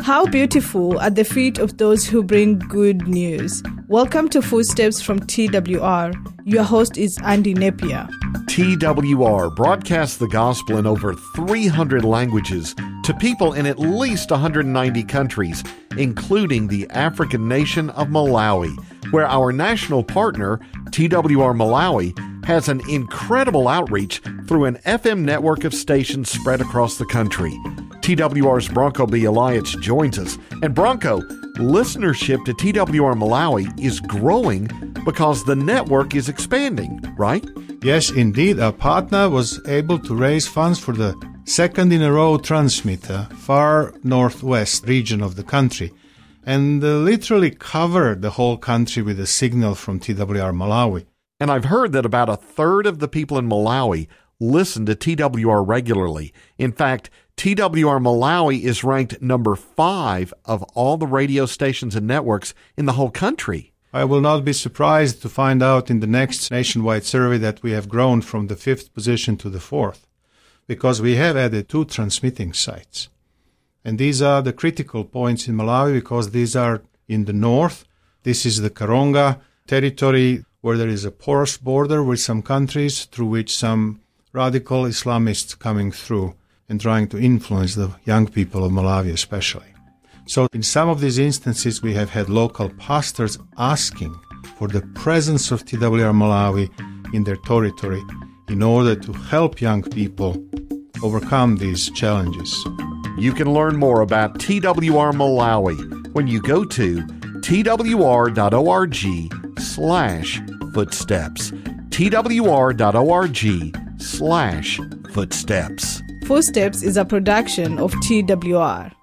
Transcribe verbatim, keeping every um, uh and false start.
How beautiful are the feet of those who bring good news. Welcome to Footsteps from T W R. Your host is Andy Napier. T W R broadcasts the gospel in over three hundred languages to people in at least one hundred ninety countries, including the African nation of Malawi, where our national partner, T W R Malawi, has an incredible outreach through an F M network of stations spread across the country. T W R's Bronco B. Elias joins us. And Bronco, listenership to T W R Malawi is growing because the network is expanding, right? Yes, indeed. Our partner was able to raise funds for the second in a row transmitter, far northwest region of the country, and uh, literally covered the whole country with a signal from T W R Malawi. And I've heard that about a third of the people in Malawi listen to T W R regularly. In fact, T W R Malawi is ranked number five of all the radio stations and networks in the whole country. I will not be surprised to find out in the next nationwide survey that we have grown from the fifth position to the fourth, because we have added two transmitting sites. And these are the critical points in Malawi because these are in the north. This is the Karonga territory where there is a porous border with some countries through which some radical Islamists coming through and trying to influence the young people of Malawi especially. So in some of these instances, we have had local pastors asking for the presence of T W R Malawi in their territory in order to help young people overcome these challenges. You can learn more about T W R Malawi when you go to twr.org slash footsteps. twr.org slash footsteps. Footsteps is a production of T W R.